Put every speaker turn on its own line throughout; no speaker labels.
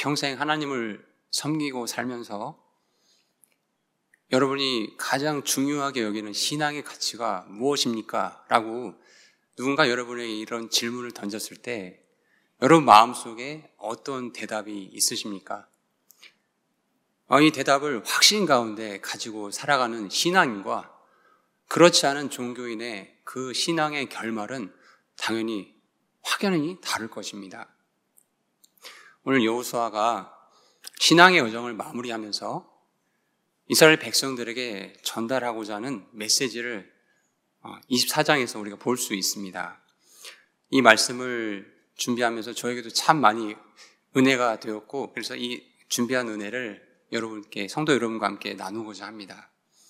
평생 하나님을 섬기고 살면서 여러분이 가장 중요하게 여기는 신앙의 가치가 무엇입니까? 라고 누군가 여러분에게 이런 질문을 던졌을 때 여러분 마음속에 어떤 대답이 있으십니까? 이 대답을 확신 가운데 가지고 살아가는 신앙인과 그렇지 않은 종교인의 그 신앙의 결말은 당연히 확연히 다를 것입니다. 오늘 여호수아가 신앙의 여정을 마무리하면서 이스라엘 백성들에게 전달하고자 하는 메시지를 24장에서 우리가 볼 수 있습니다. 이 말씀을 준비하면서 저에게도 참 많이 은혜가 되었고, 그래서 이 준비한 은혜를 여러분께, 성도 여러분과 함께 나누고자 합니다.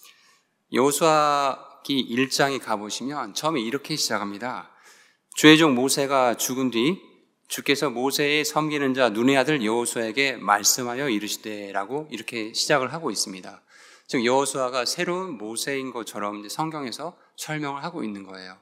여호수아기 1장에 가보시면 처음에 이렇게 시작합니다. 주의 종 모세가 죽은 뒤 주께서 모세의 섬기는 자 눈의 아들 여호수아에게 말씀하여 이르시되라고 이렇게 시작을 하고 있습니다. 즉 여호수아가 새로운 모세인 것처럼 성경에서 설명을 하고 있는 거예요.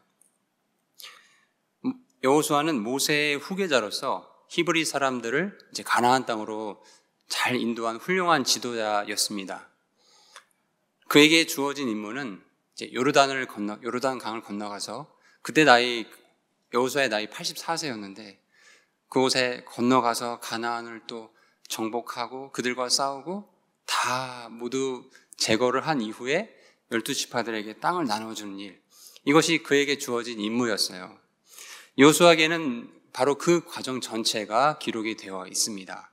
여호수아는 모세의 후계자로서 히브리 사람들을 이제 가나안 땅으로 잘 인도한 훌륭한 지도자였습니다. 그에게 주어진 임무는 이제 요르단 강을 건너가서 그때 여호수아의 나이 84세였는데 그곳에 건너가서 가나안을 또 정복하고 그들과 싸우고 다 모두 제거를 한 이후에 12지파들에게 땅을 나눠주는 일, 이것이 그에게 주어진 임무였어요. 여호수아에게는 바로 그 과정 전체가 기록이 되어 있습니다.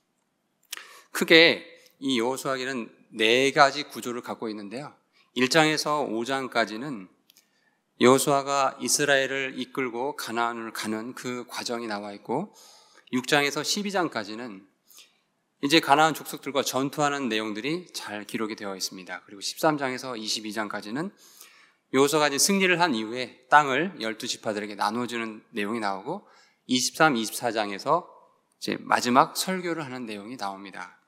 크게 이 여호수아에게는 4가지 구조를 갖고 있는데요. 1장에서 5장까지는 여호수아가 이스라엘을 이끌고 가나안을 가는 그 과정이 나와 있고 6장에서 12장까지는 이제 가나안 족속들과 전투하는 내용들이 잘 기록이 되어 있습니다. 그리고 13장에서 22장까지는 여호수아가 이제 승리를 한 이후에 땅을 12지파들에게 나눠주는 내용이 나오고 23, 24장에서 이제 마지막 설교를 하는 내용이 나옵니다.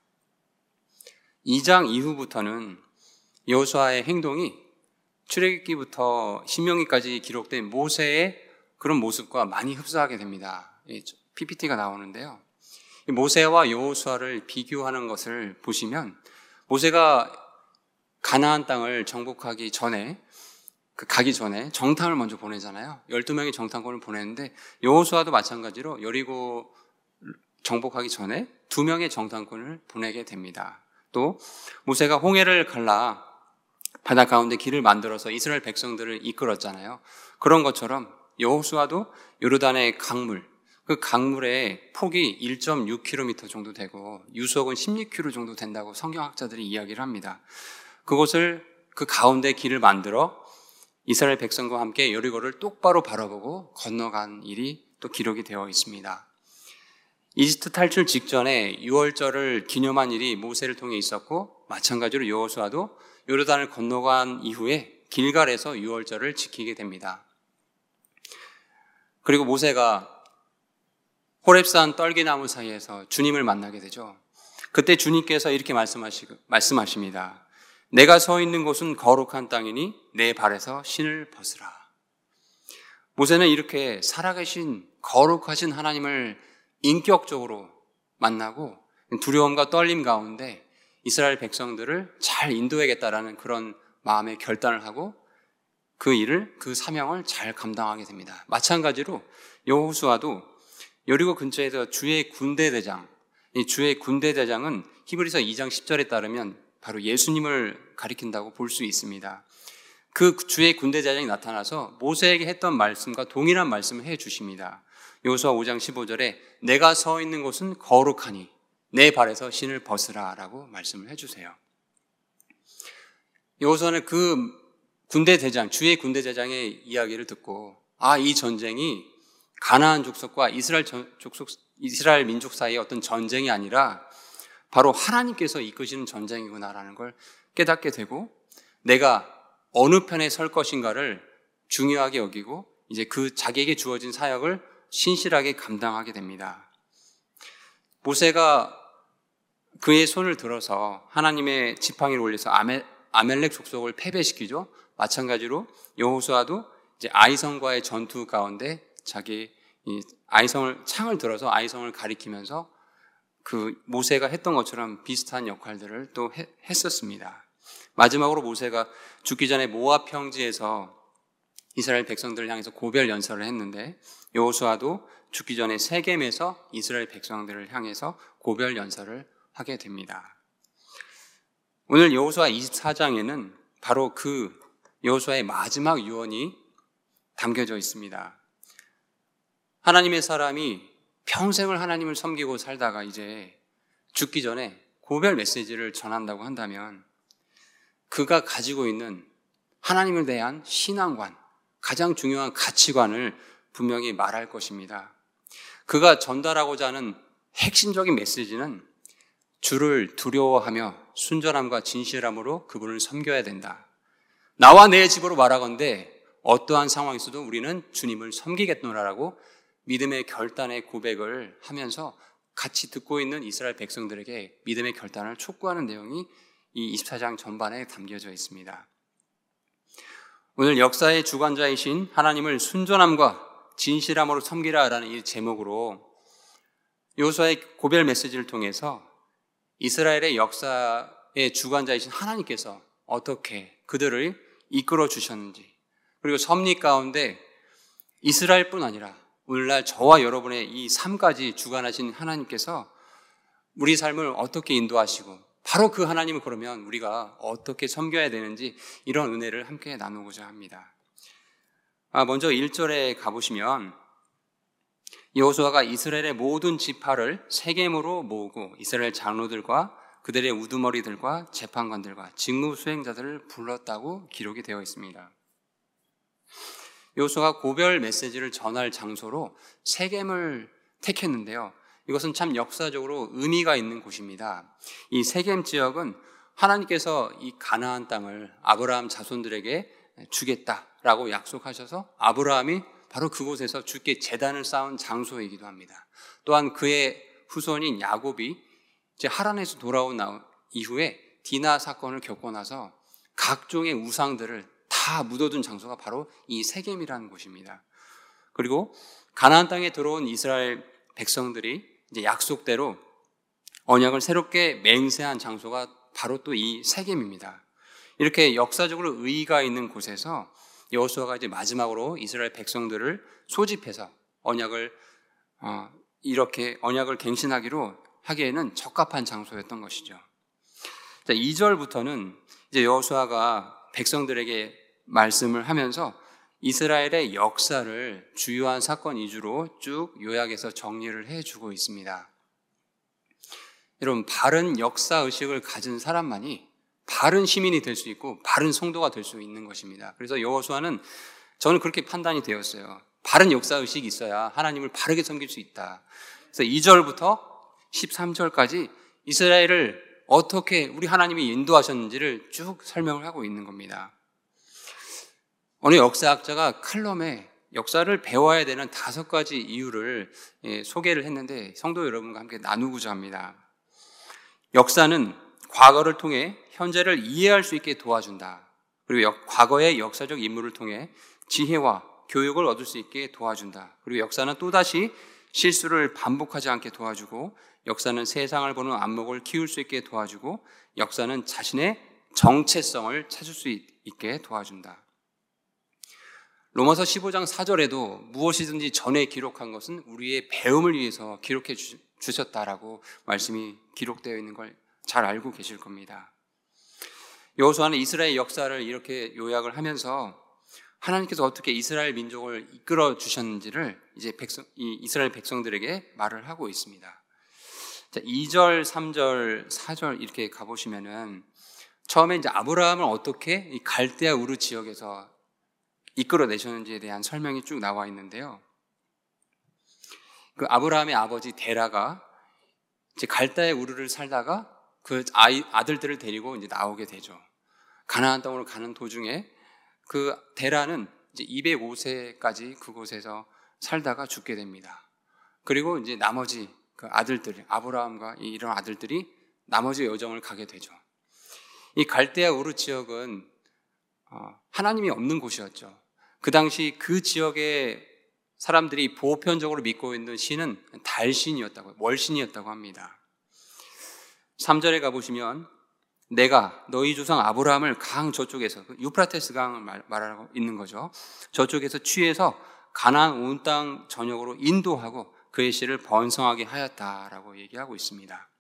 2장 이후부터는 여호수아의 행동이 출애굽기부터 신명기까지 기록된 모세의 그런 모습과 많이 흡사하게 됩니다. PPT가 나오는데요. 모세와 여호수아를 비교하는 것을 보시면 모세가 가나안 땅을 정복하기 전에 가기 전에 정탐을 먼저 보내잖아요. 12명의 정탐꾼을 보냈는데 여호수아도 마찬가지로 여리고 정복하기 전에 2명의 정탐꾼을 보내게 됩니다. 또 모세가 홍해를 갈라 바다 가운데 길을 만들어서 이스라엘 백성들을 이끌었잖아요. 그런 것처럼 여호수아도 요르단의 강물, 그 강물의 폭이 1.6km 정도 되고 유속은 16km 정도 된다고 성경학자들이 이야기를 합니다. 그곳을 그 가운데 길을 만들어 이스라엘 백성과 함께 여리고를 똑바로 바라보고 건너간 일이 또 기록이 되어 있습니다. 이집트 탈출 직전에 유월절을 기념한 일이 모세를 통해 있었고 마찬가지로 여호수아도 요르단을 건너간 이후에 길갈에서 유월절을 지키게 됩니다. 그리고 모세가 호렙산 떨기나무 사이에서 주님을 만나게 되죠. 그때 주님께서 이렇게 말씀하십니다. 내가 서 있는 곳은 거룩한 땅이니 내 발에서 신을 벗으라. 모세는 이렇게 살아계신 거룩하신 하나님을 인격적으로 만나고 두려움과 떨림 가운데 이스라엘 백성들을 잘 인도해야겠다라는 그런 마음의 결단을 하고 그 사명을 잘 감당하게 됩니다. 마찬가지로 여호수아도 여리고 근처에서 주의 군대대장, 이 주의 군대대장은 히브리서 2장 10절에 따르면 바로 예수님을 가리킨다고 볼 수 있습니다. 그 주의 군대대장이 나타나서 모세에게 했던 말씀과 동일한 말씀을 해 주십니다. 여호수아 5장 15절에 내가 서 있는 곳은 거룩하니 내 발에서 신을 벗으라 라고 말씀을 해주세요. 여호수아는 그 군대대장, 주의 군대대장의 이야기를 듣고 이 전쟁이 가나안 족속과 이스라엘 민족 사이의 어떤 전쟁이 아니라 바로 하나님께서 이끄시는 전쟁이구나라는 걸 깨닫게 되고 내가 어느 편에 설 것인가를 중요하게 여기고 이제 그 자기에게 주어진 사역을 신실하게 감당하게 됩니다. 모세가 그의 손을 들어서 하나님의 지팡이를 올려서 아멜렉 족속을 패배시키죠. 마찬가지로 여호수아도 이제 아이성과의 전투 가운데 자기 창을 들어서 아이성을 가리키면서 그 모세가 했던 것처럼 비슷한 역할들을 또 했었습니다. 마지막으로 모세가 죽기 전에 모압 평지에서 이스라엘 백성들을 향해서 고별 연설을 했는데, 여호수아도 죽기 전에 세겜에서 이스라엘 백성들을 향해서 고별 연설을 하게 됩니다. 오늘 여호수아 24장에는 바로 그 여호수아의 마지막 유언이 담겨져 있습니다. 하나님의 사람이 평생을 하나님을 섬기고 살다가 이제 죽기 전에 고별 메시지를 전한다고 한다면 그가 가지고 있는 하나님에 대한 신앙관, 가장 중요한 가치관을 분명히 말할 것입니다. 그가 전달하고자 하는 핵심적인 메시지는 주를 두려워하며 순전함과 진실함으로 그분을 섬겨야 된다. 나와 내 집으로 말하건대 어떠한 상황에서도 우리는 주님을 섬기겠노라라고 믿음의 결단의 고백을 하면서 같이 듣고 있는 이스라엘 백성들에게 믿음의 결단을 촉구하는 내용이 이 24장 전반에 담겨져 있습니다. 오늘 역사의 주관자이신 하나님을 순전함과 진실함으로 섬기라라는 이 제목으로 여호수아의 고별 메시지를 통해서 이스라엘의 역사의 주관자이신 하나님께서 어떻게 그들을 이끌어 주셨는지, 그리고 섭리 가운데 이스라엘뿐 아니라 오늘날 저와 여러분의 이 삶까지 주관하신 하나님께서 우리 삶을 어떻게 인도하시고 바로 그 하나님을 그러면 우리가 어떻게 섬겨야 되는지 이런 은혜를 함께 나누고자 합니다. 먼저 1절에 가보시면 여호수아가 이스라엘의 모든 지파를 세겜으로 모으고 이스라엘 장로들과 그들의 우두머리들과 재판관들과 직무 수행자들을 불렀다고 기록이 되어 있습니다. 여호수아가 고별 메시지를 전할 장소로 세겜을 택했는데요. 이것은 참 역사적으로 의미가 있는 곳입니다. 이 세겜 지역은 하나님께서 이 가나안 땅을 아브라함 자손들에게 주겠다라고 약속하셔서 아브라함이 바로 그곳에서 주께 제단을 쌓은 장소이기도 합니다. 또한 그의 후손인 야곱이 이제 하란에서 돌아온 이후에 디나 사건을 겪고 나서 각종의 우상들을 다 묻어둔 장소가 바로 이 세겜이라는 곳입니다. 그리고 가나안 땅에 들어온 이스라엘 백성들이 이제 약속대로 언약을 새롭게 맹세한 장소가 바로 또 이 세겜입니다. 이렇게 역사적으로 의의가 있는 곳에서 여호수아가 이제 마지막으로 이스라엘 백성들을 소집해서 이렇게 언약을 갱신하기로 하기에는 적합한 장소였던 것이죠. 2절부터는 이제 여호수아가 백성들에게 말씀을 하면서 이스라엘의 역사를 주요한 사건 위주로 쭉 요약해서 정리를 해주고 있습니다. 여러분, 바른 역사 의식을 가진 사람만이 바른 시민이 될 수 있고 바른 성도가 될 수 있는 것입니다. 그래서 여호수아는 저는 그렇게 판단이 되었어요. 바른 역사 의식이 있어야 하나님을 바르게 섬길 수 있다. 그래서 2절부터 13절까지 이스라엘을 어떻게 우리 하나님이 인도하셨는지를 쭉 설명을 하고 있는 겁니다. 어느 역사학자가 칼럼에 역사를 배워야 되는 5가지 이유를 소개를 했는데 성도 여러분과 함께 나누고자 합니다. 역사는 과거를 통해 현재를 이해할 수 있게 도와준다. 그리고 과거의 역사적 인물을 통해 지혜와 교육을 얻을 수 있게 도와준다. 그리고 역사는 또다시 실수를 반복하지 않게 도와주고, 역사는 세상을 보는 안목을 키울 수 있게 도와주고, 역사는 자신의 정체성을 찾을 수 있게 도와준다. 로마서 15장 4절에도 무엇이든지 전에 기록한 것은 우리의 배움을 위해서 기록해 주셨다라고 말씀이 기록되어 있는 걸 잘 알고 계실 겁니다. 여호수아는 이스라엘 역사를 이렇게 요약을 하면서 하나님께서 어떻게 이스라엘 민족을 이끌어 주셨는지를 이제 이스라엘 백성들에게 말을 하고 있습니다. 자, 2절, 3절, 4절 이렇게 가보시면은 처음에 이제 아브라함을 어떻게 이 갈대아 우르 지역에서 이끌어내셨는지에 대한 설명이 쭉 나와 있는데요. 그 아브라함의 아버지 데라가 이제 갈대아 우르를 살다가 그 아들들을 데리고 이제 나오게 되죠. 가나안 땅으로 가는 도중에 그 데라는 이제 205세까지 그곳에서 살다가 죽게 됩니다. 그리고 이제 나머지 그 아들들, 아브라함과 이런 아들들이 나머지 여정을 가게 되죠. 이 갈대아 우르 지역은 하나님이 없는 곳이었죠. 그 당시 그 지역의 사람들이 보편적으로 믿고 있는 신은 달신이었다고, 월신이었다고 합니다. 3절에 가보시면 내가 너희 조상 아브라함을 강 저쪽에서, 유프라테스 강을 말하고 있는 거죠. 저쪽에서 취해서 가나안 온 땅 전역으로 인도하고 그의 씨를 번성하게 하였다라고 얘기하고 있습니다.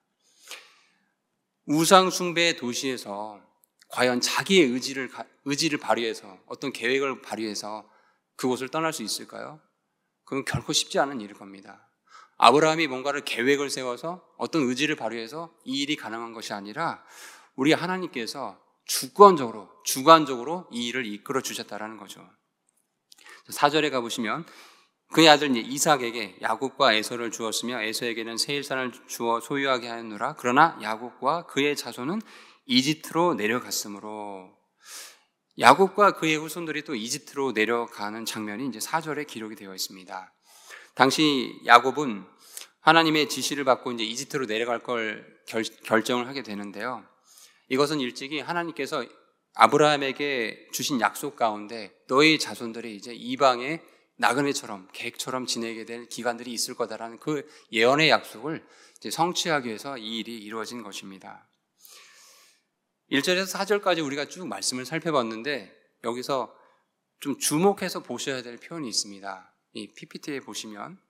우상 숭배의 도시에서 과연 자기의 의지를 발휘해서 어떤 계획을 발휘해서 그곳을 떠날 수 있을까요? 그건 결코 쉽지 않은 일일 겁니다. 아브라함이 뭔가를 계획을 세워서 어떤 의지를 발휘해서 이 일이 가능한 것이 아니라 우리 하나님께서 주관적으로 이 일을 이끌어 주셨다라는 거죠. 4절에 가보시면 그의 아들 이삭에게 야곱과 에서를 주었으며 에서에게는 세일산을 주어 소유하게 하였노라. 그러나 야곱과 그의 자손은 이집트로 내려갔으므로, 야곱과 그의 후손들이 또 이집트로 내려가는 장면이 이제 4절에 기록이 되어 있습니다. 당시 야곱은 하나님의 지시를 받고 이제 이집트로 내려갈 걸 결정을 하게 되는데요. 이것은 일찍이 하나님께서 아브라함에게 주신 약속 가운데 너희 자손들이 이제 이방의 나그네처럼 객처럼 지내게 될 기간들이 있을 거다라는 그 예언의 약속을 이제 성취하기 위해서 이 일이 이루어진 것입니다. 1절에서 4절까지 우리가 쭉 말씀을 살펴봤는데 여기서 좀 주목해서 보셔야 될 표현이 있습니다. 이 PPT에 보시면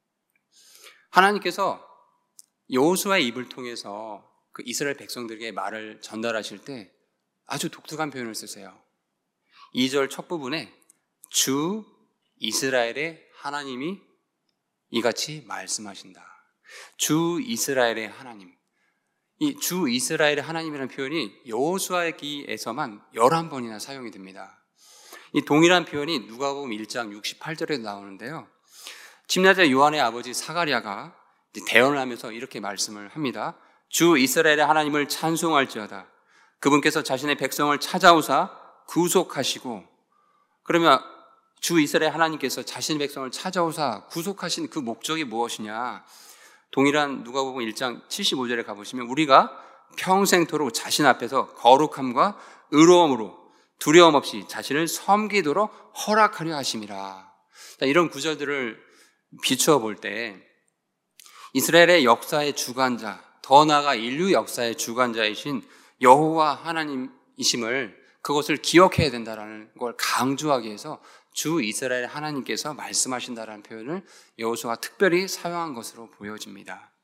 하나님께서 여호수아의 입을 통해서 그 이스라엘 백성들에게 말을 전달하실 때 아주 독특한 표현을 쓰세요. 2절 첫 부분에 주 이스라엘의 하나님이 이같이 말씀하신다. 주 이스라엘의 하나님. 이 주 이스라엘의 하나님이라는 표현이 여호수아기에서만 11번이나 사용이 됩니다. 이 동일한 표현이 누가복음 1장 68절에도 나오는데요. 침례자 요한의 아버지 사가랴가 대언을 하면서 이렇게 말씀을 합니다. 주 이스라엘의 하나님을 찬송할지어다. 그분께서 자신의 백성을 찾아오사 구속하시고, 그러면 주 이스라엘 하나님께서 자신의 백성을 찾아오사 구속하신 그 목적이 무엇이냐? 동일한 누가복음 1장 75절에 가보시면 우리가 평생토록 자신 앞에서 거룩함과 의로움으로 두려움 없이 자신을 섬기도록 허락하려 하심이라. 이런 구절들을 비추어 볼 때 이스라엘의 역사의 주관자, 더 나아가 인류 역사의 주관자이신 여호와 하나님이심을, 그것을 기억해야 된다는 걸 강조하기 위해서 주 이스라엘 하나님께서 말씀하신다라는 표현을 여호수아가 특별히 사용한 것으로 보여집니다.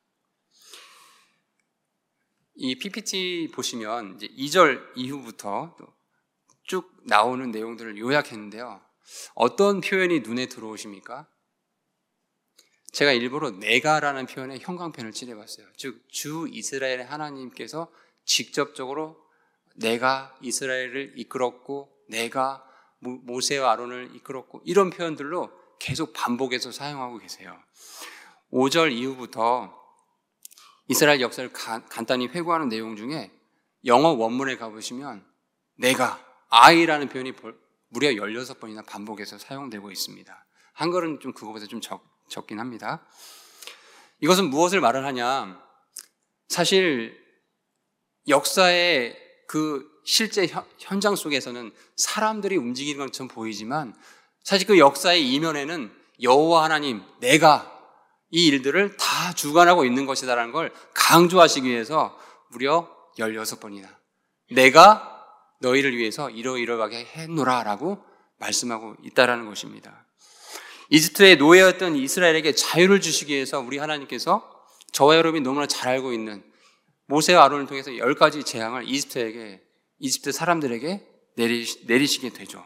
이 PPT 보시면 이제 2절 이후부터 쭉 나오는 내용들을 요약했는데요. 어떤 표현이 눈에 들어오십니까? 제가 일부러 내가라는 표현에 형광펜을 칠해봤어요. 즉 주 이스라엘의 하나님께서 직접적으로 내가 이스라엘을 이끌었고 내가 모세와 아론을 이끌었고 이런 표현들로 계속 반복해서 사용하고 계세요. 5절 이후부터 이스라엘 역사를 간단히 회고하는 내용 중에 영어 원문에 가보시면 내가, I라는 표현이 무려 16번이나 반복해서 사용되고 있습니다. 한글은 좀 그거보다 좀 적긴 합니다. 이것은 무엇을 말을 하냐? 사실 역사의 그 실제 현장 속에서는 사람들이 움직이는 것처럼 보이지만 사실 그 역사의 이면에는 여호와 하나님, 내가 이 일들을 다 주관하고 있는 것이다라는 걸 강조하시기 위해서 무려 16번이나 내가 너희를 위해서 이러이러하게 했노라 라고 말씀하고 있다라는 것입니다. 이집트의 노예였던 이스라엘에게 자유를 주시기 위해서 우리 하나님께서 저와 여러분이 너무나 잘 알고 있는 모세와 아론을 통해서 10가지 재앙을 이집트 사람들에게 내리시게 되죠.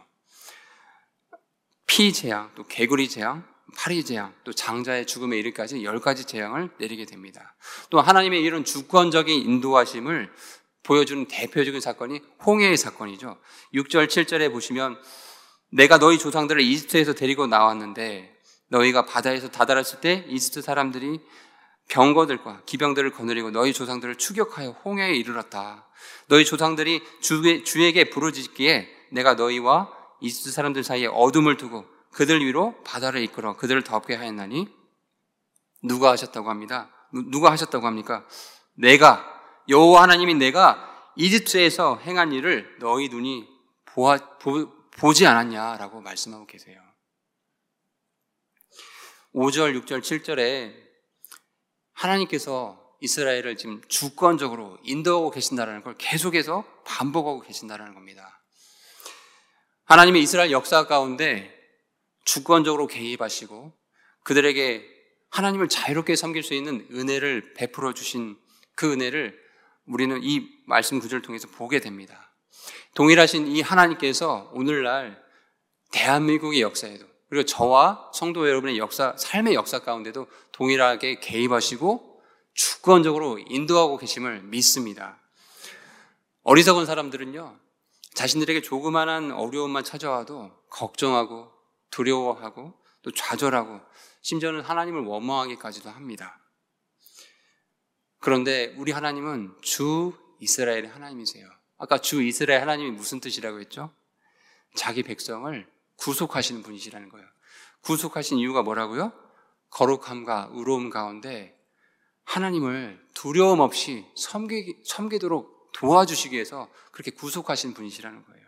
피 재앙, 또 개구리 재앙, 파리 재앙, 또 장자의 죽음에 이르기까지 10가지 재앙을 내리게 됩니다. 또 하나님의 이런 주권적인 인도하심을 보여주는 대표적인 사건이 홍해의 사건이죠. 6절, 7절에 보시면 내가 너희 조상들을 이집트에서 데리고 나왔는데 너희가 바다에서 다다랐을 때 이집트 사람들이 병거들과 기병들을 거느리고 너희 조상들을 추격하여 홍해에 이르렀다. 너희 조상들이 주에게 부르짖기에 내가 너희와 이집트 사람들 사이에 어둠을 두고 그들 위로 바다를 이끌어 그들을 덮게 하였나니 누가 하셨다고 합니다. 누가 하셨다고 합니까? 내가, 여호와 하나님이 내가 이집트에서 행한 일을 너희 눈이 보지 않았냐라고 말씀하고 계세요. 5절, 6절, 7절에 하나님께서 이스라엘을 지금 주권적으로 인도하고 계신다는 걸 계속해서 반복하고 계신다는 겁니다. 하나님의 이스라엘 역사 가운데 주권적으로 개입하시고 그들에게 하나님을 자유롭게 섬길 수 있는 은혜를 베풀어 주신 그 은혜를 우리는 이 말씀 구절을 통해서 보게 됩니다. 동일하신 이 하나님께서 오늘날 대한민국의 역사에도 그리고 저와 성도 여러분의 역사, 삶의 역사 가운데도 동일하게 개입하시고 주권적으로 인도하고 계심을 믿습니다. 어리석은 사람들은요, 자신들에게 조그마한 어려움만 찾아와도 걱정하고 두려워하고 또 좌절하고 심지어는 하나님을 원망하기까지도 합니다. 그런데 우리 하나님은 주 이스라엘의 하나님이세요. 아까 주 이스라엘 하나님이 무슨 뜻이라고 했죠? 자기 백성을 구속하시는 분이시라는 거예요. 구속하신 이유가 뭐라고요? 거룩함과 의로움 가운데 하나님을 두려움 없이 섬기도록 도와주시기 위해서 그렇게 구속하신 분이시라는 거예요.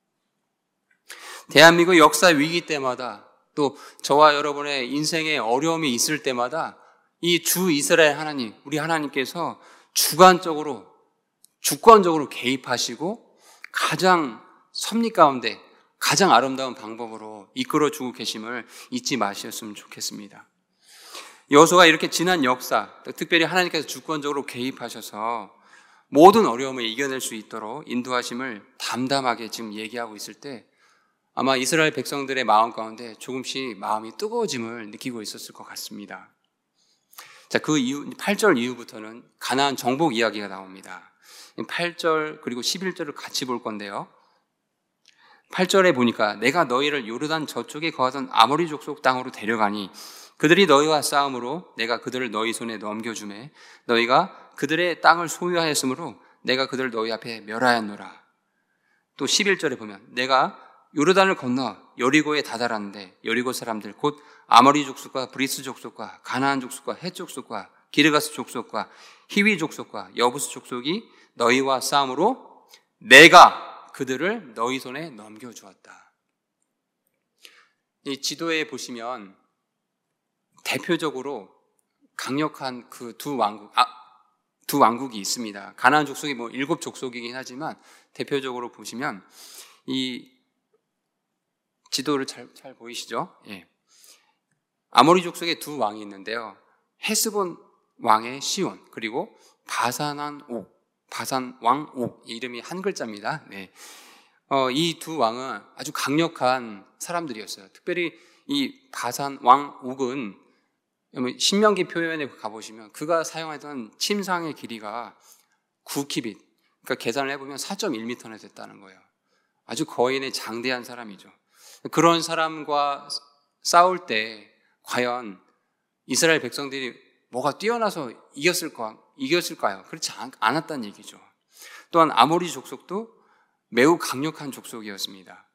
대한민국 역사 위기 때마다 또 저와 여러분의 인생에 어려움이 있을 때마다 이 주 이스라엘 하나님, 우리 하나님께서 주권적으로 개입하시고 가장 섭리 가운데 가장 아름다운 방법으로 이끌어주고 계심을 잊지 마셨으면 좋겠습니다. 여호수아가 이렇게 지난 역사, 특별히 하나님께서 주권적으로 개입하셔서 모든 어려움을 이겨낼 수 있도록 인도하심을 담담하게 지금 얘기하고 있을 때 아마 이스라엘 백성들의 마음 가운데 조금씩 마음이 뜨거워짐을 느끼고 있었을 것 같습니다. 자, 그 이후 8절 이후부터는 가나안 정복 이야기가 나옵니다. 8절 그리고 11절을 같이 볼 건데요. 8절에 보니까 내가 너희를 요르단 저쪽에 거하던 아모리 족속 땅으로 데려가니 그들이 너희와 싸움으로 내가 그들을 너희 손에 넘겨주매 너희가 그들의 땅을 소유하였으므로 내가 그들을 너희 앞에 멸하였노라. 또 11절에 보면 내가 요르단을 건너 여리고에 다다랐는데 여리고 사람들 곧 아모리 족속과 브리스 족속과 가나안 족속과 헷 족속과 기르가스 족속과 히위 족속과 여부스 족속이 너희와 싸움으로 내가 그들을 너희 손에 넘겨주었다. 이 지도에 보시면 대표적으로 강력한 그 두 왕국이 있습니다. 가나안 족속이 7족속이긴 하지만 대표적으로 보시면 이 지도를 잘 보이시죠? 예. 아모리 족속의 두 왕이 있는데요. 헤스본 왕의 시온 그리고 바산 왕 옥, 이름이 한 글자입니다. 네. 이 두 왕은 아주 강력한 사람들이었어요. 특별히 이 바산 왕 옥은 신명기 표현에 가보시면 그가 사용하던 침상의 길이가 9키빗, 그러니까 계산을 해보면 4.1m나 됐다는 거예요. 아주 거인의 장대한 사람이죠. 그런 사람과 싸울 때 과연 이스라엘 백성들이 뭐가 뛰어나서 이겼을까요? 그렇지 않았다는 얘기죠. 또한 아모리 족속도 매우 강력한 족속이었습니다.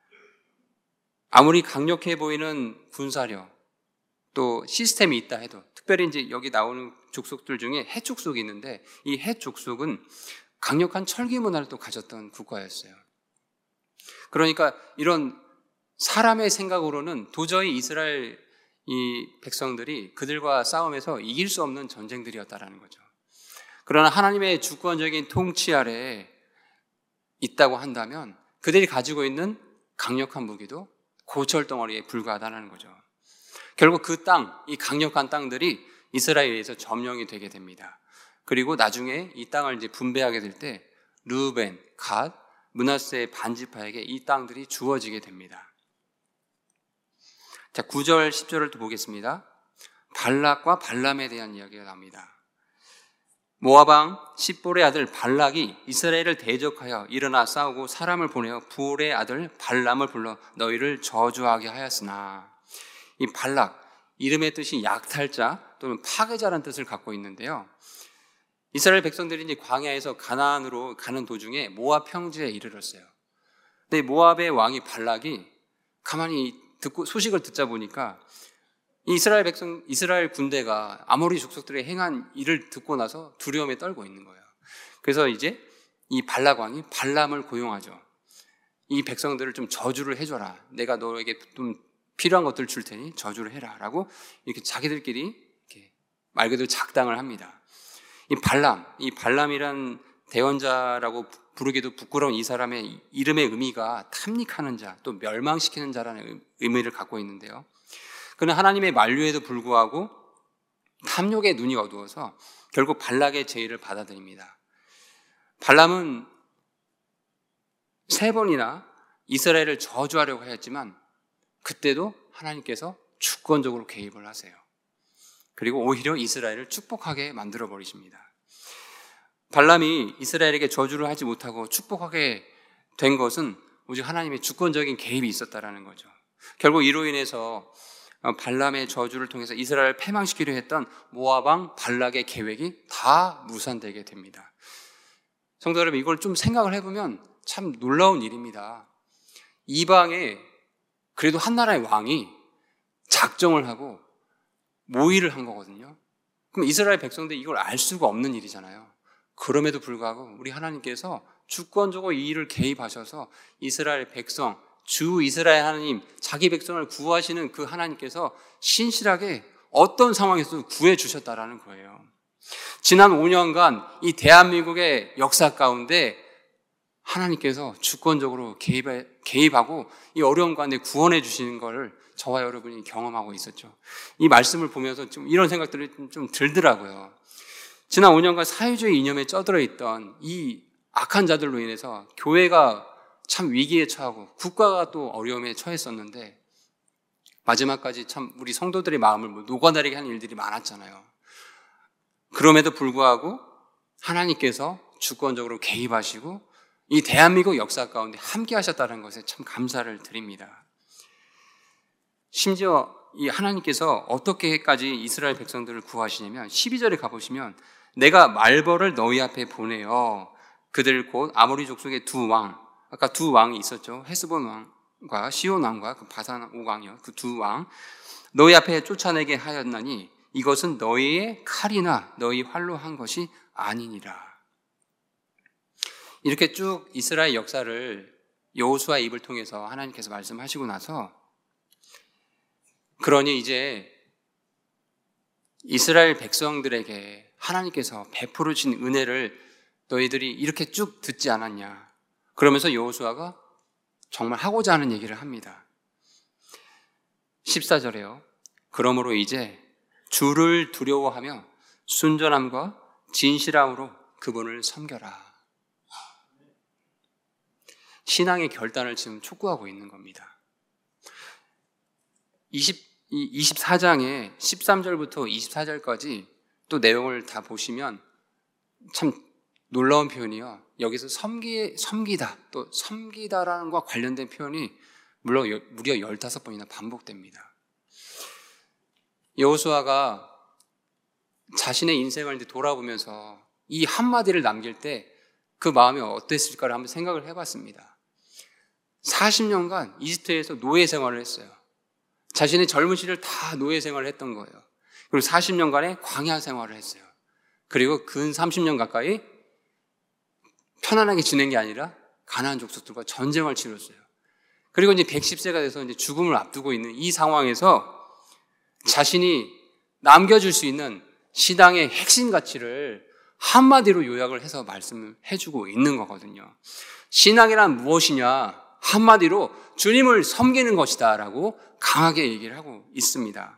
아무리 강력해 보이는 군사력 또 시스템이 있다 해도 특별히 이제 여기 나오는 족속들 중에 헷 족속이 있는데 이 헷 족속은 강력한 철기 문화를 또 가졌던 국가였어요. 그러니까 이런 사람의 생각으로는 도저히 이스라엘 이 백성들이 그들과 싸움에서 이길 수 없는 전쟁들이었다라는 거죠. 그러나 하나님의 주권적인 통치 아래에 있다고 한다면 그들이 가지고 있는 강력한 무기도 고철 덩어리에 불과하다는 거죠. 결국 그 땅, 이 강력한 땅들이 이스라엘에서 점령이 되게 됩니다. 그리고 나중에 이 땅을 이제 분배하게 될 때 르우벤, 갓, 므낫세 반지파에게 이 땅들이 주어지게 됩니다. 자, 9절, 10절을 또 보겠습니다. 발락과 발람에 대한 이야기가 나옵니다. 모압 왕 십볼의 아들 발락이 이스라엘을 대적하여 일어나 싸우고 사람을 보내어 부올의 아들 발람을 불러 너희를 저주하게 하였으나, 이 발락, 이름의 뜻이 약탈자 또는 파괴자라는 뜻을 갖고 있는데요. 이스라엘 백성들이 이제 광야에서 가나안으로 가는 도중에 모압 평지에 이르렀어요. 근데 모압의 왕이 발락이 가만히 소식을 듣자 보니까 이스라엘 군대가 아모리 족속들의 행한 일을 듣고 나서 두려움에 떨고 있는 거예요. 그래서 이제 이 발락 왕이 발람을 고용하죠. 이 백성들을 좀 저주를 해줘라. 내가 너에게 좀 필요한 것들을 줄 테니 저주를 해라. 라고 이렇게 자기들끼리 이렇게 말 그대로 작당을 합니다. 이 발람이란 대언자라고 부르기도 부끄러운 이 사람의 이름의 의미가 탐닉하는 자, 또 멸망시키는 자라는 의미를 갖고 있는데요. 그는 하나님의 만류에도 불구하고 탐욕의 눈이 어두워서 결국 발락의 제의를 받아들입니다. 발람은 3번이나 이스라엘을 저주하려고 하였지만 그때도 하나님께서 주권적으로 개입을 하세요. 그리고 오히려 이스라엘을 축복하게 만들어 버리십니다. 발람이 이스라엘에게 저주를 하지 못하고 축복하게 된 것은 오직 하나님의 주권적인 개입이 있었다라는 거죠. 결국 이로 인해서 발람의 저주를 통해서 이스라엘을 패망시키려 했던 모압 왕 발락의 계획이 다 무산되게 됩니다. 성도 여러분, 이걸 좀 생각을 해보면 참 놀라운 일입니다. 이방에 그래도 한 나라의 왕이 작정을 하고 모의를 한 거거든요. 그럼 이스라엘 백성들이 이걸 알 수가 없는 일이잖아요. 그럼에도 불구하고 우리 하나님께서 주권적으로 이 일을 개입하셔서 이스라엘 백성, 주 이스라엘 하나님, 자기 백성을 구하시는 그 하나님께서 신실하게 어떤 상황에서도 구해주셨다라는 거예요. 지난 5년간 이 대한민국의 역사 가운데 하나님께서 주권적으로 개입하고 이 어려운 가운데 구원해 주시는 것을 저와 여러분이 경험하고 있었죠. 이 말씀을 보면서 좀 이런 생각들이 좀 들더라고요. 지난 5년간 사회주의 이념에 쩌들어 있던 이 악한 자들로 인해서 교회가 참 위기에 처하고 국가가 또 어려움에 처했었는데 마지막까지 참 우리 성도들의 마음을 녹아내리게 한 일들이 많았잖아요. 그럼에도 불구하고 하나님께서 주권적으로 개입하시고 이 대한민국 역사 가운데 함께 하셨다는 것에 참 감사를 드립니다. 심지어 이 하나님께서 어떻게까지 이스라엘 백성들을 구하시냐면 12절에 가보시면 내가 말벌을 너희 앞에 보내어 그들 곧 아모리 족속의 두 왕, 아까 두 왕이 있었죠. 헤스본 왕과 시온 왕과 그 바산 오강이요. 그 두 왕 너희 앞에 쫓아내게 하였나니 이것은 너희의 칼이나 너희 활로 한 것이 아니니라. 이렇게 쭉 이스라엘 역사를 여호수아 입을 통해서 하나님께서 말씀하시고 나서 그러니 이제 이스라엘 백성들에게 하나님께서 베풀어 주신 은혜를 너희들이 이렇게 쭉 듣지 않았냐. 그러면서 여호수아가 정말 하고자 하는 얘기를 합니다. 14절에요. 그러므로 이제 주를 두려워하며 순전함과 진실함으로 그분을 섬겨라. 신앙의 결단을 지금 촉구하고 있는 겁니다. 24장에 13절부터 24절까지 또 내용을 다 보시면 참 놀라운 표현이요. 여기서 섬기다, 또 섬기다라는 것과 관련된 표현이 무려 15번이나 반복됩니다. 여호수아가 자신의 인생을 돌아보면서 이 한마디를 남길 때 그 마음이 어땠을까를 한번 생각을 해봤습니다. 40년간 이집트에서 노예 생활을 했어요. 자신의 젊은 시를 다 노예 생활을 했던 거예요. 그리고 40년간의 광야 생활을 했어요. 그리고 근 30년 가까이 편안하게 지낸 게 아니라 가나안 족속들과 전쟁을 치렀어요. 그리고 이제 110세가 돼서 이제 죽음을 앞두고 있는 이 상황에서 자신이 남겨줄 수 있는 신앙의 핵심 가치를 한마디로 요약을 해서 말씀을 해주고 있는 거거든요. 신앙이란 무엇이냐? 한마디로 주님을 섬기는 것이다 라고 강하게 얘기를 하고 있습니다.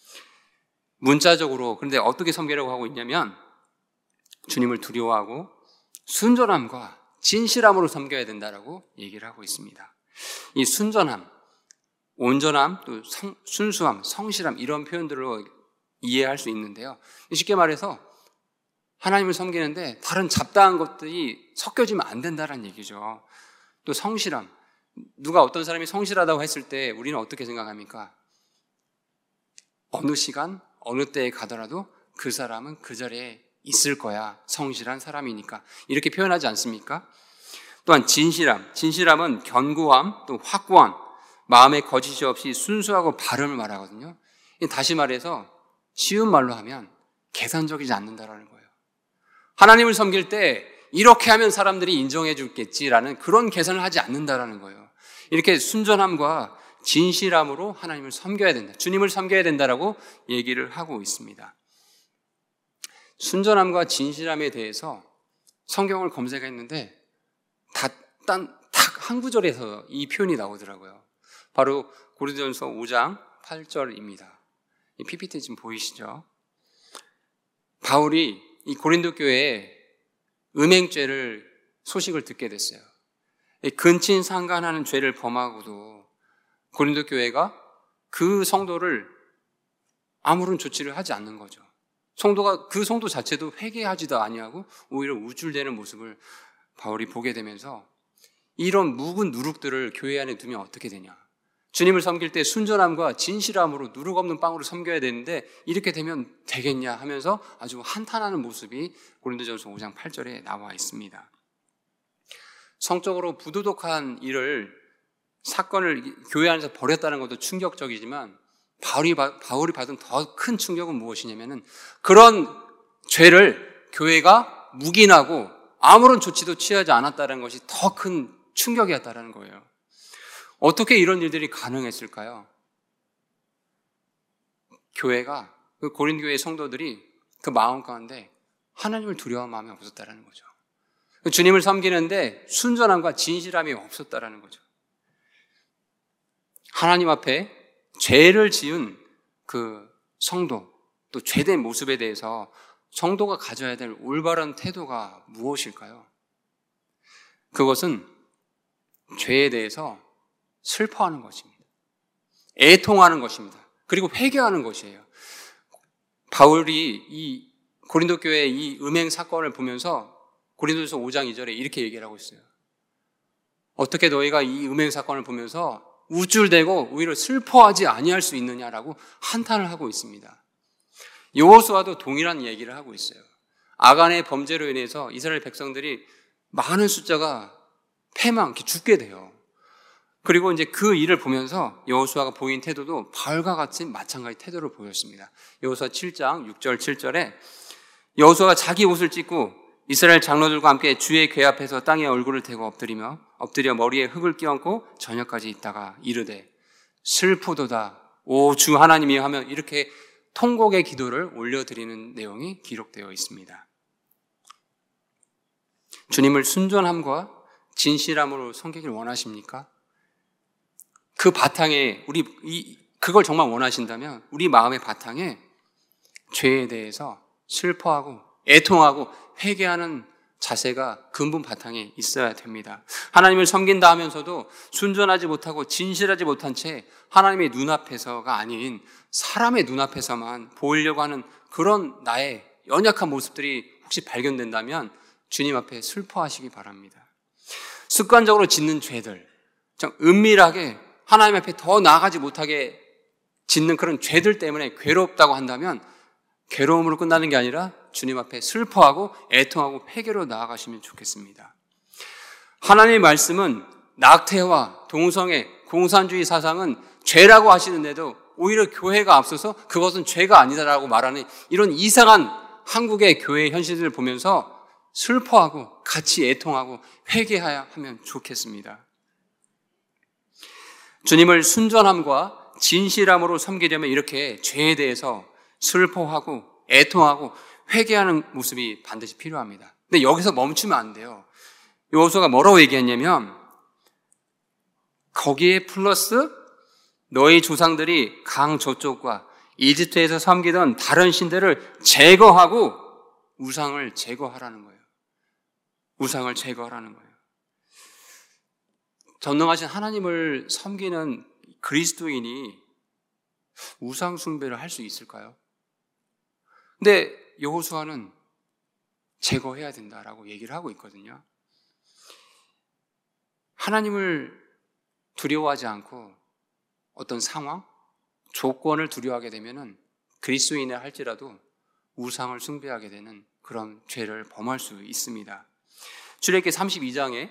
문자적으로 그런데 어떻게 섬기려고 하고 있냐면 주님을 두려워하고 순전함과 진실함으로 섬겨야 된다라고 얘기를 하고 있습니다. 이 순전함, 온전함, 또 순수함, 성실함 이런 표현들로 이해할 수 있는데요. 쉽게 말해서 하나님을 섬기는데 다른 잡다한 것들이 섞여지면 안 된다는 얘기죠. 또 성실함, 누가 어떤 사람이 성실하다고 했을 때 우리는 어떻게 생각합니까? 어느 시간, 어느 때에 가더라도 그 사람은 그 자리에 있을 거야. 성실한 사람이니까. 이렇게 표현하지 않습니까? 또한 진실함은 견고함, 또 확고함, 마음에 거짓이 없이 순수하고 바름을 말하거든요. 다시 말해서 쉬운 말로 하면 계산적이지 않는다라는 거예요. 하나님을 섬길 때 이렇게 하면 사람들이 인정해 줄겠지라는 그런 계산을 하지 않는다라는 거예요. 이렇게 순전함과 진실함으로 하나님을 섬겨야 된다. 주님을 섬겨야 된다라고 얘기를 하고 있습니다. 순전함과 진실함에 대해서 성경을 검색했는데 딱 한 구절에서 이 표현이 나오더라고요. 바로 고린도전서 5장 8절입니다. 이 PPT 지금 보이시죠? 바울이 이 고린도 교회에 음행죄를 소식을 듣게 됐어요. 근친상간하는 죄를 범하고도 고린도 교회가 그 성도를 아무런 조치를 하지 않는 거죠. 그 성도 자체도 회개하지도 아니하고 오히려 우쭐대는 모습을 바울이 보게 되면서 이런 묵은 누룩들을 교회 안에 두면 어떻게 되냐. 주님을 섬길 때 순전함과 진실함으로 누룩 없는 빵으로 섬겨야 되는데 이렇게 되면 되겠냐 하면서 아주 한탄하는 모습이 고린도전서 5장 8절에 나와 있습니다. 성적으로 부도덕한 사건을 교회 안에서 벌였다는 것도 충격적이지만 바울이 받은 더 큰 충격은 무엇이냐면은 그런 죄를 교회가 묵인하고 아무런 조치도 취하지 않았다는 것이 더 큰 충격이었다는 거예요. 어떻게 이런 일들이 가능했을까요? 교회가, 그 고린도 교회 성도들이 그 마음 가운데 하나님을 두려워하는 마음이 없었다는 거죠. 주님을 섬기는데 순전함과 진실함이 없었다는 거죠. 하나님 앞에 죄를 지은 그 성도, 또 죄된 모습에 대해서 성도가 가져야 될 올바른 태도가 무엇일까요? 그것은 죄에 대해서 슬퍼하는 것입니다. 애통하는 것입니다. 그리고 회개하는 것이에요. 바울이 이 고린도 교회의 이 음행 사건을 보면서 고린도전서 5장 2절에 이렇게 얘기를 하고 있어요. 어떻게 너희가 이 음행 사건을 보면서 우쭐대고 오히려 슬퍼하지 아니할 수 있느냐라고 한탄을 하고 있습니다. 여호수아도 동일한 얘기를 하고 있어요. 아간의 범죄로 인해서 이스라엘 백성들이 많은 숫자가 이렇게 죽게 돼요. 그리고 이제 그 일을 보면서 여호수아가 보인 태도도 바울과 같이 마찬가지 태도를 보였습니다. 여호수아 7장 6절 7절에 여호수아가 자기 옷을 찢고 이스라엘 장로들과 함께 주의 궤 앞에서 땅에 얼굴을 대고 엎드려 머리에 흙을 끼얹고 저녁까지 있다가 이르되 슬프도다 오 주 하나님이여 하며 이렇게 통곡의 기도를 올려드리는 내용이 기록되어 있습니다. 주님을 순전함과 진실함으로 섬기길 원하십니까? 그 바탕에 그걸 정말 원하신다면 우리 마음의 바탕에 죄에 대해서 슬퍼하고 애통하고 회개하는 자세가 근본 바탕에 있어야 됩니다. 하나님을 섬긴다 하면서도 순전하지 못하고 진실하지 못한 채 하나님의 눈앞에서가 아닌 사람의 눈앞에서만 보이려고 하는 그런 나의 연약한 모습들이 혹시 발견된다면 주님 앞에 슬퍼하시기 바랍니다. 습관적으로 짓는 죄들, 좀 은밀하게 하나님 앞에 더 나아가지 못하게 짓는 그런 죄들 때문에 괴롭다고 한다면 괴로움으로 끝나는 게 아니라 주님 앞에 슬퍼하고 애통하고 회개로 나아가시면 좋겠습니다. 하나님의 말씀은 낙태와 동성애, 공산주의 사상은 죄라고 하시는데도 오히려 교회가 앞서서 그것은 죄가 아니다라고 말하는 이런 이상한 한국의 교회 현실들을 보면서 슬퍼하고 같이 애통하고 회개해야 하면 좋겠습니다. 주님을 순전함과 진실함으로 섬기려면 이렇게 죄에 대해서 슬퍼하고 애통하고 회개하는 모습이 반드시 필요합니다. 근데 여기서 멈추면 안 돼요. 여호수아가 뭐라고 얘기했냐면 거기에 플러스 너희 조상들이 강 저쪽과 이집트에서 섬기던 다른 신들을 제거하고 우상을 제거하라는 거예요. 우상을 제거하라는 거예요. 전능하신 하나님을 섬기는 그리스도인이 우상 숭배를 할 수 있을까요? 근데 여호수아는 제거해야 된다라고 얘기를 하고 있거든요. 하나님을 두려워하지 않고 어떤 상황, 조건을 두려워하게 되면은 그리스도인을 할지라도 우상을 숭배하게 되는 그런 죄를 범할 수 있습니다. 출애굽기 32장에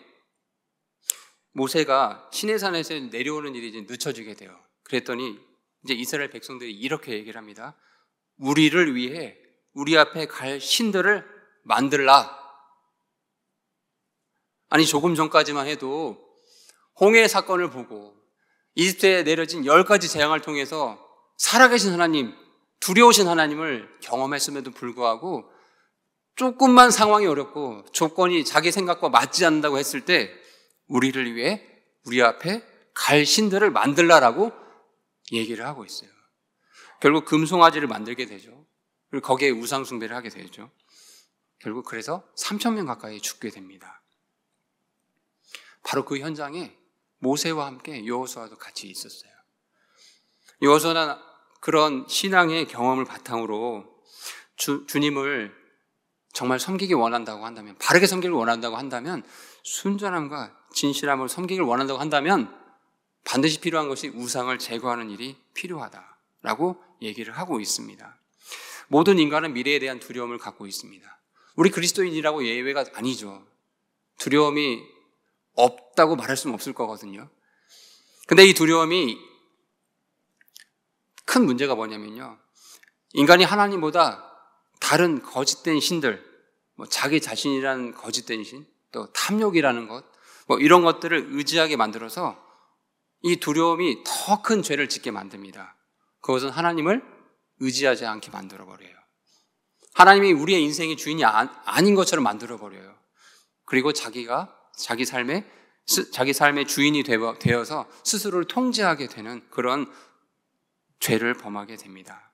모세가 시내산에서 내려오는 일이 이제 늦춰지게 돼요. 그랬더니 이제 이스라엘 백성들이 이렇게 얘기를 합니다. 우리를 위해 우리 앞에 갈 신들을 만들라. 아니 조금 전까지만 해도 홍해 사건을 보고 이집트에 내려진 10가지 재앙을 통해서 살아계신 하나님, 두려우신 하나님을 경험했음에도 불구하고 조금만 상황이 어렵고 조건이 자기 생각과 맞지 않는다고 했을 때 우리를 위해 우리 앞에 갈 신들을 만들라라고 얘기를 하고 있어요. 결국 금송아지를 만들게 되죠. 그리고 거기에 우상 숭배를 하게 되죠. 결국 그래서 3,000명 가까이 죽게 됩니다. 바로 그 현장에 모세와 함께 여호수아도 같이 있었어요. 여호수아는 그런 신앙의 경험을 바탕으로 주님을 정말 섬기기 원한다고 한다면, 바르게 섬기길 원한다고 한다면, 순전함과 진실함을 섬기길 원한다고 한다면 반드시 필요한 것이 우상을 제거하는 일이 필요하다라고 얘기를 하고 있습니다. 모든 인간은 미래에 대한 두려움을 갖고 있습니다. 우리 그리스도인이라고 예외가 아니죠. 두려움이 없다고 말할 수는 없을 거거든요. 근데 이 두려움이 큰 문제가 뭐냐면요, 인간이 하나님보다 다른 거짓된 신들, 자기 자신이라는 거짓된 신, 또 탐욕이라는 것, 이런 것들을 의지하게 만들어서 이 두려움이 더 큰 죄를 짓게 만듭니다. 그것은 하나님을 의지하지 않게 만들어버려요. 하나님이 우리의 인생의 주인이 아닌 것처럼 만들어버려요. 그리고 자기 삶의 주인이 되어서 스스로를 통제하게 되는 그런 죄를 범하게 됩니다.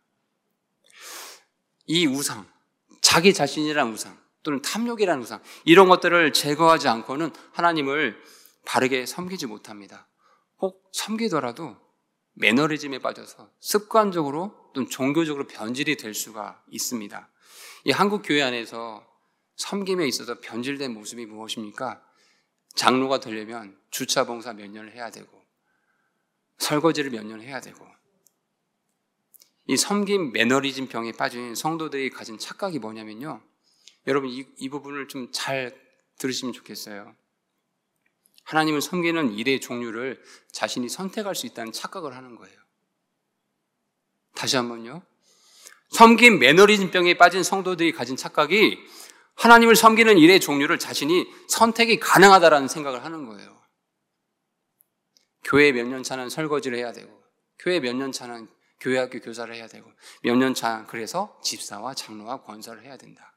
이 우상, 자기 자신이란 우상, 또는 탐욕이라는 우상, 이런 것들을 제거하지 않고는 하나님을 바르게 섬기지 못합니다. 혹 섬기더라도 매너리즘에 빠져서 습관적으로 또는 종교적으로 변질이 될 수가 있습니다. 이 한국 교회 안에서 섬김에 있어서 변질된 모습이 무엇입니까? 장로가 되려면 주차 봉사 몇 년을 해야 되고, 설거지를 몇 년 해야 되고, 이 섬김 매너리즘 병에 빠진 성도들이 가진 착각이 뭐냐면요, 여러분 이 부분을 좀 잘 들으시면 좋겠어요. 하나님을 섬기는 일의 종류를 자신이 선택할 수 있다는 착각을 하는 거예요. 다시 한번요. 섬김 매너리즘 병에 빠진 성도들이 가진 착각이 하나님을 섬기는 일의 종류를 자신이 선택이 가능하다라는 생각을 하는 거예요. 교회 몇 년 차는 설거지를 해야 되고, 교회 몇 년 차는 교회학교 교사를 해야 되고, 몇 년 차 그래서 집사와 장로와 권사를 해야 된다.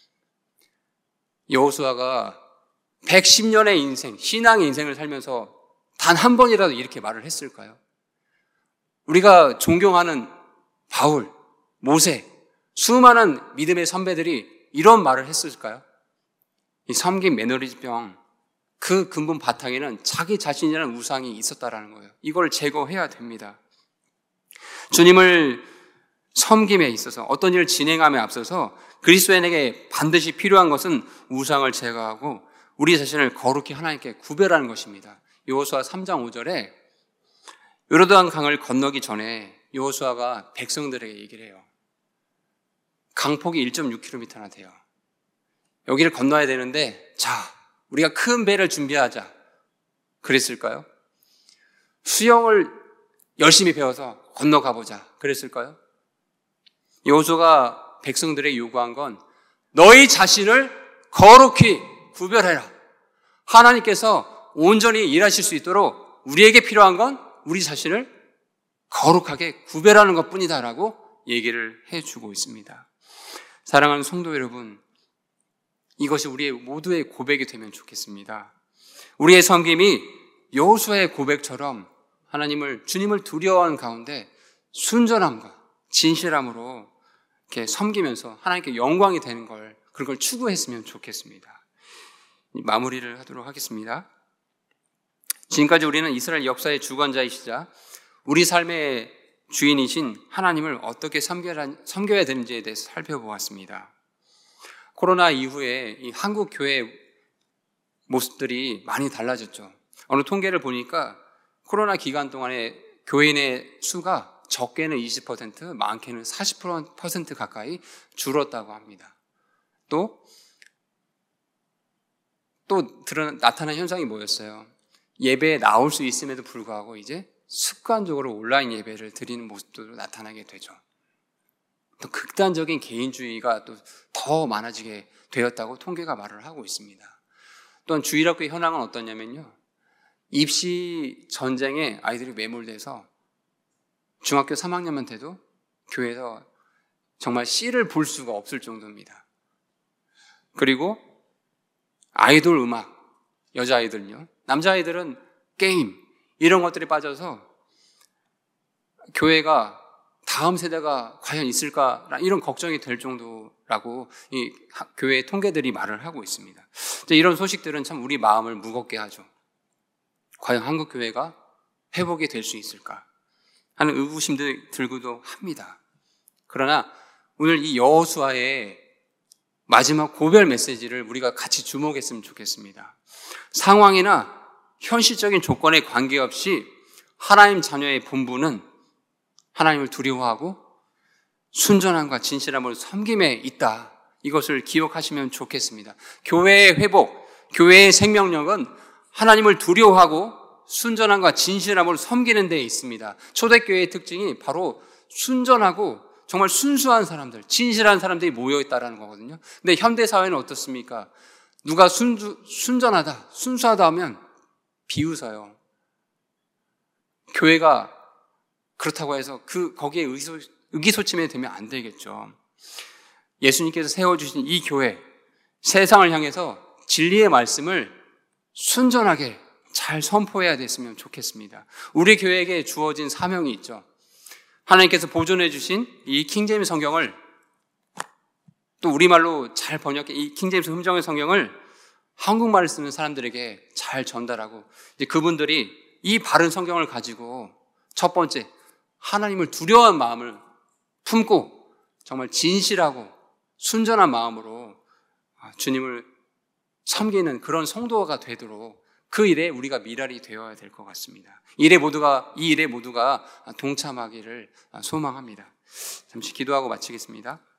여호수아가 110년의 인생, 신앙의 인생을 살면서 단 한 번이라도 이렇게 말을 했을까요? 우리가 존경하는 바울, 모세, 수많은 믿음의 선배들이 이런 말을 했을까요? 이 섬김 매너리즘병, 그 근본 바탕에는 자기 자신이라는 우상이 있었다라는 거예요. 이걸 제거해야 됩니다. 주님을 섬김에 있어서, 어떤 일을 진행함에 앞서서 그리스도인에게 반드시 필요한 것은 우상을 제거하고 우리 자신을 거룩히 하나님께 구별하는 것입니다. 여호수아 3장 5절에 요르단 강을 건너기 전에 여호수아가 백성들에게 얘기를 해요. 강폭이 1.6km나 돼요. 여기를 건너야 되는데, 자, 우리가 큰 배를 준비하자. 그랬을까요? 수영을 열심히 배워서 건너가보자. 그랬을까요? 여호수아가 백성들에게 요구한 건 너희 자신을 거룩히 구별해라. 하나님께서 온전히 일하실 수 있도록 우리에게 필요한 건 우리 자신을 거룩하게 구별하는 것뿐이다라고 얘기를 해주고 있습니다. 사랑하는 성도 여러분, 이것이 우리의 모두의 고백이 되면 좋겠습니다. 우리의 섬김이 여호수아의 고백처럼 주님을 두려워하는 가운데 순전함과 진실함으로 이렇게 섬기면서 하나님께 영광이 되는 그런 걸 추구했으면 좋겠습니다. 마무리를 하도록 하겠습니다. 지금까지 우리는 이스라엘 역사의 주관자이시자 우리 삶의 주인이신 하나님을 어떻게 섬겨야 되는지에 대해서 살펴보았습니다. 코로나 이후에 이 한국 교회 모습들이 많이 달라졌죠. 어느 통계를 보니까 코로나 기간 동안에 교인의 수가 적게는 20%, 많게는 40% 가까이 줄었다고 합니다. 또 나타난 현상이 뭐였어요? 예배에 나올 수 있음에도 불구하고 이제 습관적으로 온라인 예배를 드리는 모습도 나타나게 되죠. 또 극단적인 개인주의가 또 더 많아지게 되었다고 통계가 말을 하고 있습니다. 또한 주일학교의 현황은 어떠냐면요, 입시 전쟁에 아이들이 매몰돼서 중학교 3학년만 돼도 교회에서 정말 씨를 볼 수가 없을 정도입니다. 그리고 아이돌 음악, 여자아이들요. 남자아이들은 게임, 이런 것들에 빠져서 교회가 다음 세대가 과연 있을까 이런 걱정이 될 정도라고 이 교회 통계들이 말을 하고 있습니다. 이런 소식들은 참 우리 마음을 무겁게 하죠. 과연 한국 교회가 회복이 될 수 있을까 하는 의구심도 들기도 합니다. 그러나 오늘 이 여호수아의 마지막 고별 메시지를 우리가 같이 주목했으면 좋겠습니다. 상황이나 현실적인 조건에 관계없이 하나님 자녀의 본분은 하나님을 두려워하고 순전함과 진실함으로 섬김에 있다. 이것을 기억하시면 좋겠습니다. 교회의 회복, 교회의 생명력은 하나님을 두려워하고 순전함과 진실함으로 섬기는 데에 있습니다. 초대교회의 특징이 바로 순전하고 정말 순수한 사람들, 진실한 사람들이 모여있다는 거거든요. 근데 현대사회는 어떻습니까? 누가 순전하다, 순수하다 하면 비웃어요. 교회가 그렇다고 해서 거기에 의기소침해 되면 안 되겠죠. 예수님께서 세워주신 이 교회, 세상을 향해서 진리의 말씀을 순전하게 잘 선포해야 됐으면 좋겠습니다. 우리 교회에게 주어진 사명이 있죠. 하나님께서 보존해 주신 이 킹제임스 성경을 또 우리말로 잘 번역해 이 킹제임스 음정의 성경을 한국말을 쓰는 사람들에게 잘 전달하고 이제 그분들이 이 바른 성경을 가지고 첫 번째 하나님을 두려워하는 마음을 품고 정말 진실하고 순전한 마음으로 주님을 섬기는 그런 성도가 되도록 그 일에 우리가 미랄이 되어야 될 것 같습니다. 이 일에 모두가 동참하기를 소망합니다. 잠시 기도하고 마치겠습니다.